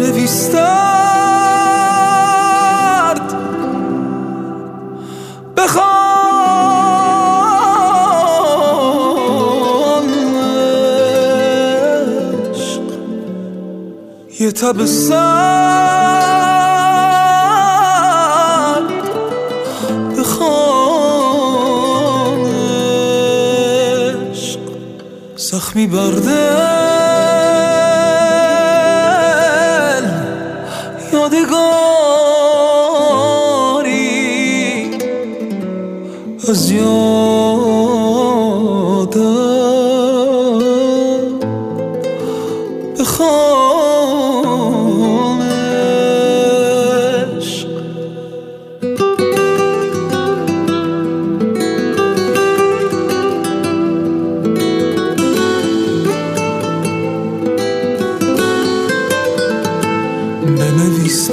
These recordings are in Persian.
بنویس درد بخوان عشق یه تب سرد بخوان عشق زخمی برده یادگاری از یادم بخوان عشق بنویس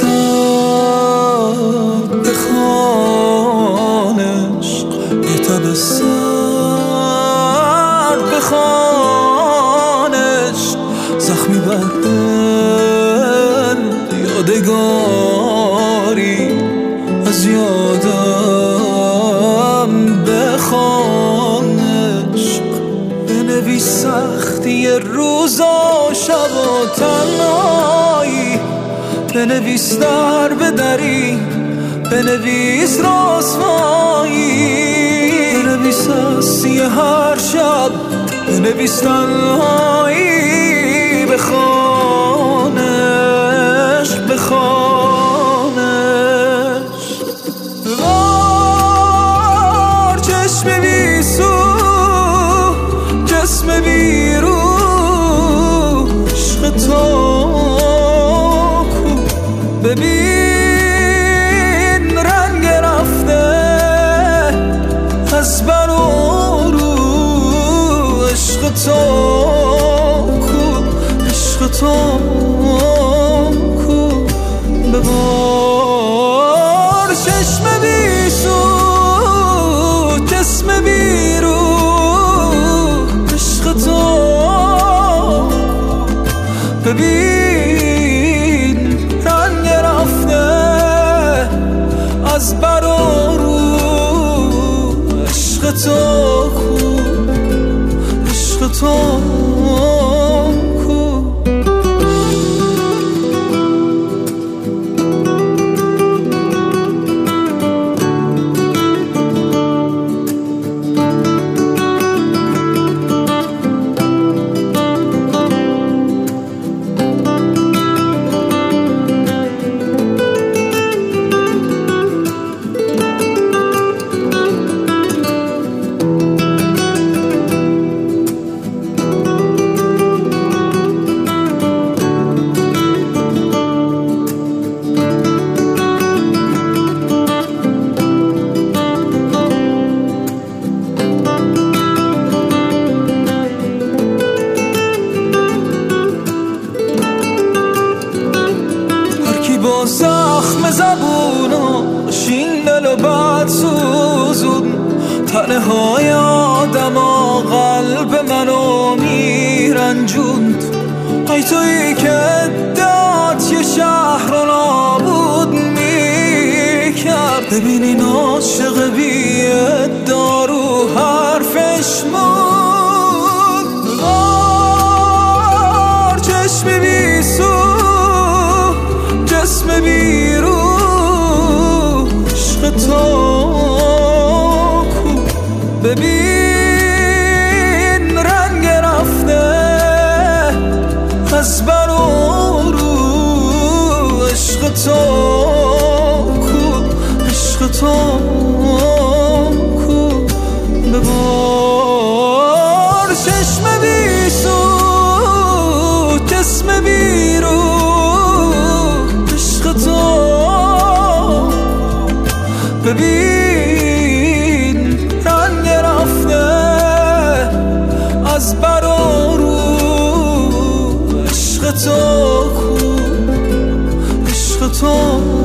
درد بخوان عشق یه تب سرد بخوان عشق زخمی بر دل یادگاری از یادم بخوان عشق بنویس سختی روزا شب و تنهایی بنویس در بدری بنویس رسوایی بنویس هستی هر شب بنویس تنهایی بخوان عشق بخوان عشق ببار چشم بیسو جسم بیرو عشق تو ببین رنگ رفته از بر و رو عشق تو کو عشق تو کو ببار چشم بیسو جسم بیرو عشق تو ببین رنگ رفته از بر و رو عشق تو کو عشق تو کو با زخم زبوناش این دل و بد سوزون تنه های آدم و قلب منو میرنجوند ای تویی که ادعات یه شهر رو نابود میکرد ببین این عاشق بی ادعا رو حرفش موند بار چشم بیسو جسم بیرو عشق تو کو ببین رنگ رفته از بر و رو عشق تو کو عشق تو کو ببار چشم بیسو جسم بیرو ببین رنگ رفته از بر و رو عشق تو کو عشق تو